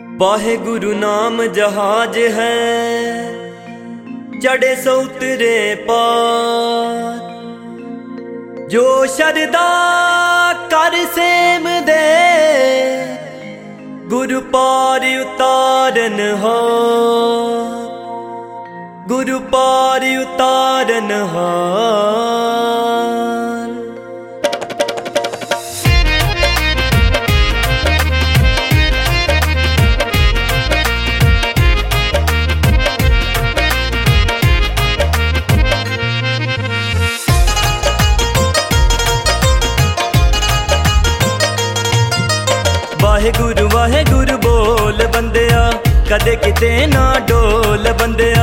वाहेगुरु नाम जहाज है, चढ़े सो उतरे पार। जो शरदा कर सेम दे, गुरु पार उतारन हार। गुरु पार उतारन हार। वाहेगुरु वाहेगुरु बोल बंदिया, कदे किते ना डोल बंदिया।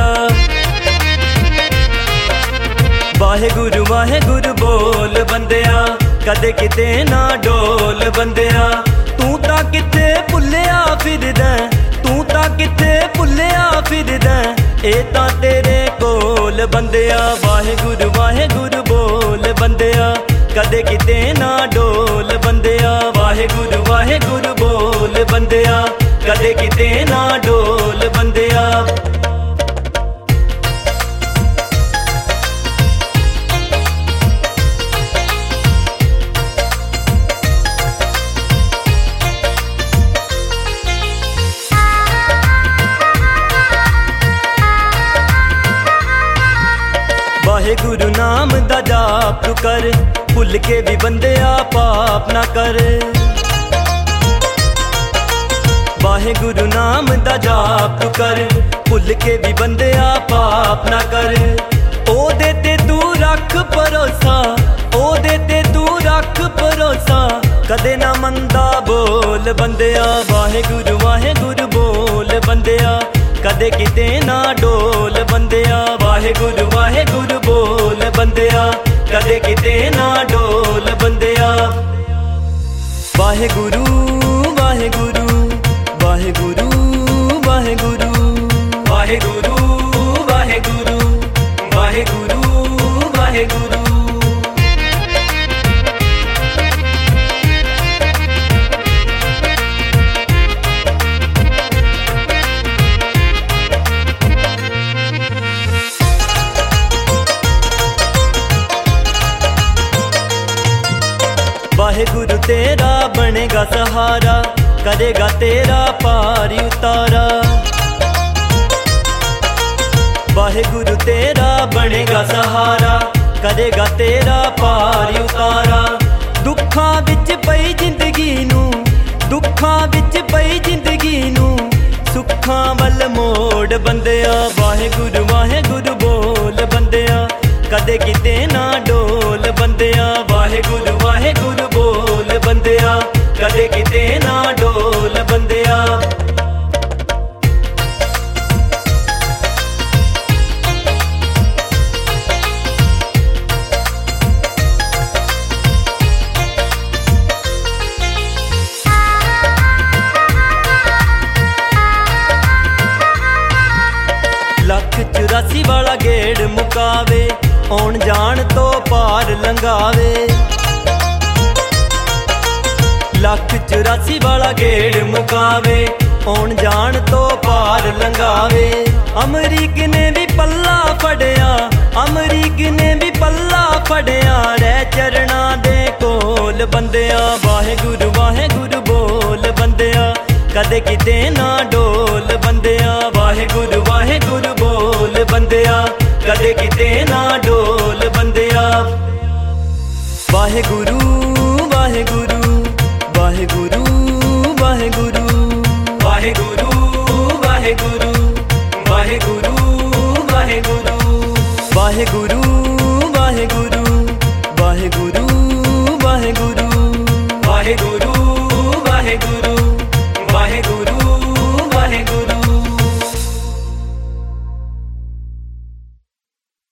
वाहेगुरु वाहेगुरु बोल बंदिया, कदे किते ना डोल बंदिया। तू तां किते भुल्लिया फिरदा, तू तां किते भुल्लिया फिरदा, ए तां तेरे कोल बंदिया। वाहेगुरु वाहेगुरु बोल बंदिया, कदे किते ना डोल बंदिया। वाहेगुरु वाहेगुरु बोल बंदिया, कदे किते ना डोल बंदिया। वाहेगुरु नाम दा जाप तू कर, भुल के भी बंदिया पाप ना कर। वाहेगुरु नाम दा जाप तू कर, भुल के भी बंदिया पाप ना कर। ओ देते तू रख भरोसा, ओ देते तू रख भरोसा, कदे ना मंदा बोल बंदिया। वाहेगुरु वाहेगुरु बोल बंदिया, कदे किते ना डोल बंदिया। वाहेगुरु वाहेगुरु बोल बंदिया, कदे किते ना डोल बंदिया। वाहेगुरु वाहेगुरु वाहेगुरु वाहेगुरु वाहेगुरु वाहेगुरु वाहेगुरु वाहेगुरु। वाहेगुरु तेरा बनेगा सहारा, करेगा तेरा पार उतारा। वाहेगुरु तेरा बनेगा सहारा, करेगा तेरा पार उतारा। दुखां विच पई जिंदगी नू, दुखां विच पई जिंदगी नू, सुखां वल मोड़ बंदिया। वाहेगुरु वाहेगुरु बोल बंदिया, कदे किते ना डोल बंदिया। वाहेगुरु वाहेगुरु बोल बंदिया, कदे किते ना डोल बंदिया। लख 84 वाला गेड़ मुकावे, आउण जाण तो पार लंघावे। लख 84 वाला गेड़ मुकावे, आउण जाण तो पार लंघावे। अमरीक ने भी पल्ला फड़िया, अमरीक ने भी पल्ला फड़िया, रह चरणा दे कोल बंदिया। वाहेगुरु वाहेगुरु बोल बंदिया, कदे किते ना डोल बंदिया। वाहेगुरु वाहेगुरु बोल बंदिया, कदे किते ना डोल बंदिया। वाहेगुरु वाहेगुरु वाहेगुरु वाहेगुरु वाहेगुरु वाहेगुरु वाहेगुरु वाहेगुरु वाहेगुरु